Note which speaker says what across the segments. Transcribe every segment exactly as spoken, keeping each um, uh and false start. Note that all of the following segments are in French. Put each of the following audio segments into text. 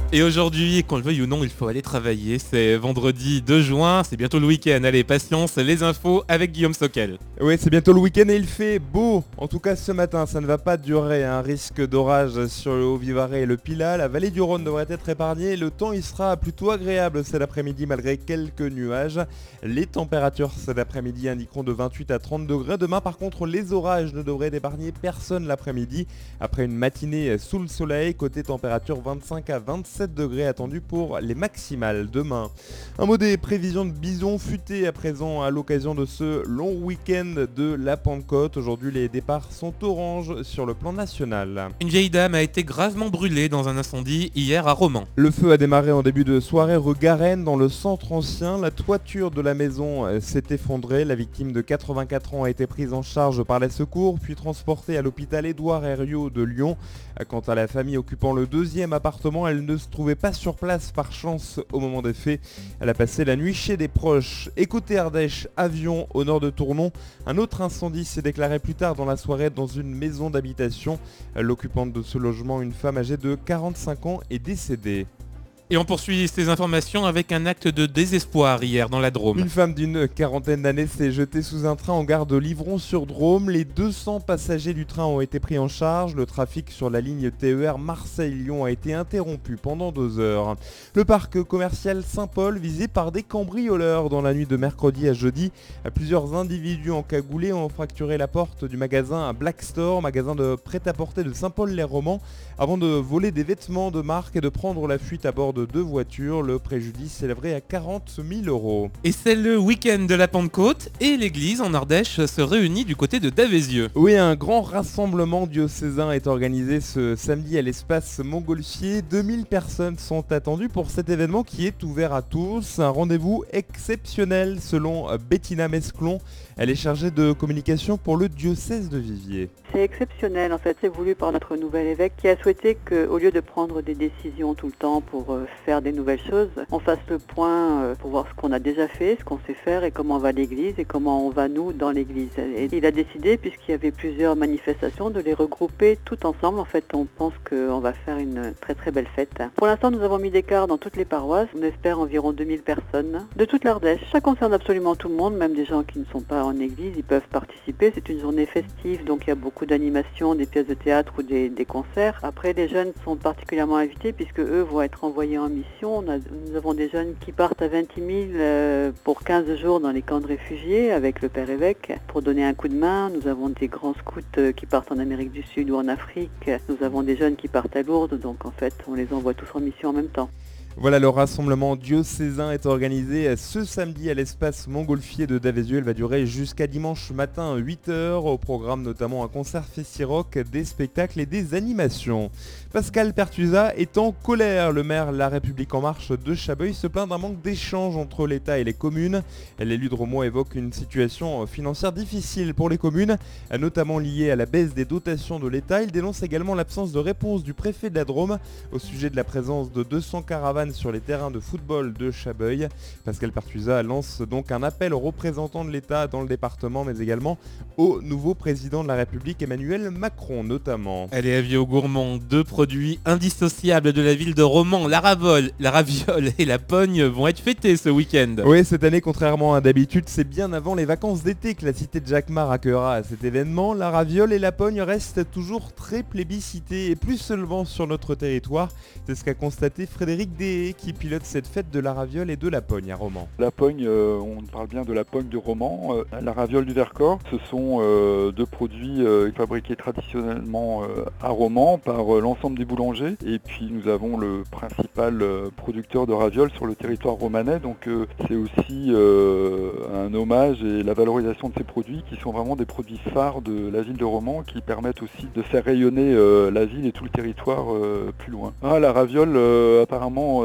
Speaker 1: Et aujourd'hui, qu'on le veuille ou non, il faut aller travailler. C'est vendredi deux juin, c'est bientôt le week-end. Allez, patience, les infos avec Guillaume Sockel.
Speaker 2: Oui, c'est bientôt le week-end et il fait beau. En tout cas, ce matin, ça ne va pas durer. Un risque d'orage sur le Haut-Vivarais et le Pilat. La vallée du Rhône devrait être épargnée. Le temps, il sera plutôt agréable cet après-midi malgré quelques nuages. Les températures cet après-midi indiqueront de vingt-huit à trente degrés. Demain, par contre, les orages ne devraient épargner personne l'après-midi. Après une matinée sous le soleil, côté température vingt-cinq à vingt-sept degrés attendus pour les maximales demain. Un mot des prévisions de bison futé à présent à l'occasion de ce long week-end de la Pentecôte. Aujourd'hui, les départs sont orange sur le plan national.
Speaker 1: Une vieille dame a été gravement brûlée dans un incendie hier à Romans.
Speaker 2: Le feu a démarré en début de soirée rue Garenne dans le centre ancien. La toiture de la maison s'est effondrée. La victime de quatre-vingt-quatre ans a été prise en charge par les secours puis transportée à l'hôpital Édouard Herriot de Lyon. Quant à la famille occupant le deuxième appartement, elle ne se trouvait pas sur place par chance au moment des faits. Elle a passé la nuit chez des proches. Et côté Ardèche, Avion au nord de Tournon, un autre incendie s'est déclaré plus tard dans la soirée dans une maison d'habitation. L'occupante de ce logement, une femme âgée de quarante-cinq ans, est décédée.
Speaker 1: Et on poursuit ces informations avec un acte de désespoir hier dans la Drôme.
Speaker 2: Une femme d'une quarantaine d'années s'est jetée sous un train en gare de Livron-sur-Drôme. Les deux cents passagers du train ont été pris en charge. Le trafic sur la ligne T E R Marseille-Lyon a été interrompu pendant deux heures. Le parc commercial Saint-Paul visé par des cambrioleurs dans la nuit de mercredi à jeudi. Plusieurs individus encagoulés ont fracturé la porte du magasin Black Store, magasin de prêt-à-porter de Saint-Paul-les-Romans, avant de voler des vêtements de marque et de prendre la fuite à bord de deux voitures. Le préjudice s'élèverait à quarante mille euros.
Speaker 1: Et c'est le week-end de la Pentecôte et l'église en Ardèche se réunit du côté de Davézieux.
Speaker 2: Oui, un grand rassemblement diocésain est organisé ce samedi à l'espace Montgolfier. deux mille personnes sont attendues pour cet événement qui est ouvert à tous. Un rendez-vous exceptionnel selon Bettina Mesclon. Elle est chargée de communication pour le diocèse de Viviers.
Speaker 3: C'est exceptionnel en fait, c'est voulu par notre nouvel évêque qui a souhaité qu'au lieu de prendre des décisions tout le temps pour euh, faire des nouvelles choses, on fasse le point euh, pour voir ce qu'on a déjà fait, ce qu'on sait faire et comment va l'église et comment on va nous dans l'église. Et il a décidé, puisqu'il y avait plusieurs manifestations, de les regrouper tout ensemble. En fait, on pense qu'on va faire une très très belle fête. Pour l'instant, nous avons mis des cars dans toutes les paroisses. On espère environ deux mille personnes de toute l'Ardèche. Ça concerne absolument tout le monde, même des gens qui ne sont pas en église, ils peuvent participer. C'est une journée festive, donc il y a beaucoup d'animations, des pièces de théâtre ou des, des concerts. Après, les jeunes sont particulièrement invités puisque eux vont être envoyés en mission. On a, nous avons des jeunes qui partent à vingt mille euh, pour quinze jours dans les camps de réfugiés avec le père évêque pour donner un coup de main. Nous avons des grands scouts euh, qui partent en Amérique du Sud ou en Afrique. Nous avons des jeunes qui partent à Lourdes, donc en fait, on les envoie tous en mission en même temps.
Speaker 2: Voilà, le rassemblement diocésain est organisé ce samedi à l'espace Montgolfier de Davézieux. Elle va durer jusqu'à dimanche matin huit heures. Au programme notamment un concert festi-rock, des spectacles et des animations. Pascal Pertusa est en colère. Le maire La République En Marche de Chabeuil se plaint d'un manque d'échange entre l'État et les communes. L'élu de Romont évoque une situation financière difficile pour les communes, notamment liée à la baisse des dotations de l'État. Il dénonce également l'absence de réponse du préfet de la Drôme au sujet de la présence de deux cents caravanes sur les terrains de football de Chabeuil. Pascal Pertusa lance donc un appel aux représentants de l'État dans le département, mais également au nouveau président de la République, Emmanuel Macron notamment.
Speaker 1: Allez, avis aux gourmands, deux produits indissociables de la ville de Romans, la ravole, la raviole et la pogne vont être fêtés ce week-end.
Speaker 2: Oui, cette année, contrairement à d'habitude, c'est bien avant les vacances d'été que la cité de Jacquemart accueillera à cet événement. La raviole et la pogne restent toujours très plébiscitées et plus seulement sur notre territoire. C'est ce qu'a constaté Frédéric Des qui pilote cette fête de la raviole et de la pogne à Romans.
Speaker 4: La pogne, euh, on parle bien de la pogne de Romans, euh, la raviole du Vercors. Ce sont euh, deux produits euh, fabriqués traditionnellement euh, à Romans par euh, l'ensemble des boulangers. Et puis nous avons le principal euh, producteur de ravioles sur le territoire romanais. Donc euh, c'est aussi euh, un hommage et la valorisation de ces produits qui sont vraiment des produits phares de la ville de Romans qui permettent aussi de faire rayonner euh, la ville et tout le territoire euh, plus loin. Ah, la raviole, euh, apparemment,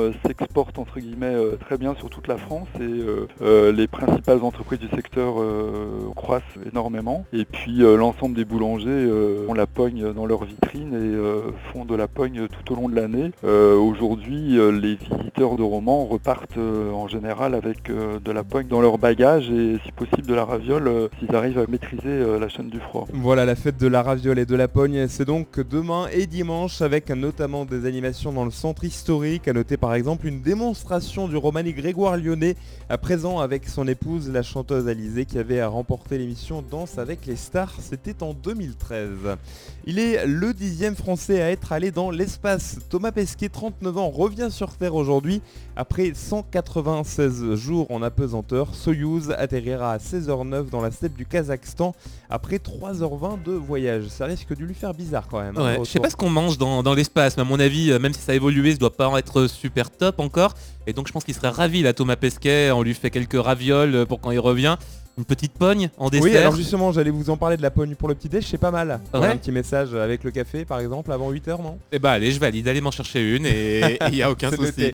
Speaker 4: euh, s'exporte entre guillemets euh, très bien sur toute la France et euh, euh, les principales entreprises du secteur euh, croissent énormément. Et puis euh, l'ensemble des boulangers euh, ont la pogne dans leur vitrine et euh, font de la pogne tout au long de l'année. Euh, aujourd'hui, euh, les visiteurs de Romans repartent euh, en général avec euh, de la pogne dans leur bagage et si possible de la raviole euh, s'ils arrivent à maîtriser euh, la chaîne du froid.
Speaker 2: Voilà, la fête de la raviole et de la pogne, c'est donc demain et dimanche avec notamment des animations dans le centre historique. À noter par exemple une démonstration du romani Grégoire Lyonnais, à présent avec son épouse, la chanteuse Alizée, qui avait remporté l'émission Danse avec les stars, c'était en deux mille treize. Il est le dixième français à être allé dans l'espace. Thomas Pesquet, trente-neuf ans, revient sur Terre aujourd'hui. Après cent quatre-vingt-seize jours en apesanteur, Soyouz atterrira à seize heures neuf dans la steppe du Kazakhstan après trois heures vingt de voyage. Ça risque de lui faire bizarre quand même.
Speaker 1: Ouais,
Speaker 2: hein,
Speaker 1: je sais pas ce qu'on mange dans, dans l'espace, mais à mon avis, euh, même si ça a évolué, ça doit pas être super top encore. Et donc je pense qu'il serait ravi là, Thomas Pesquet. On lui fait quelques ravioles pour quand il revient. Une petite pogne en dessert.
Speaker 2: Oui, alors justement, j'allais vous en parler de la pogne pour le petit déj, c'est pas mal.
Speaker 1: Ouais.
Speaker 2: Un petit message avec le café par exemple avant huit heures, non?
Speaker 1: Et bah allez, je valide, allez m'en chercher une et il y a aucun
Speaker 2: C'est
Speaker 1: souci.
Speaker 2: noté.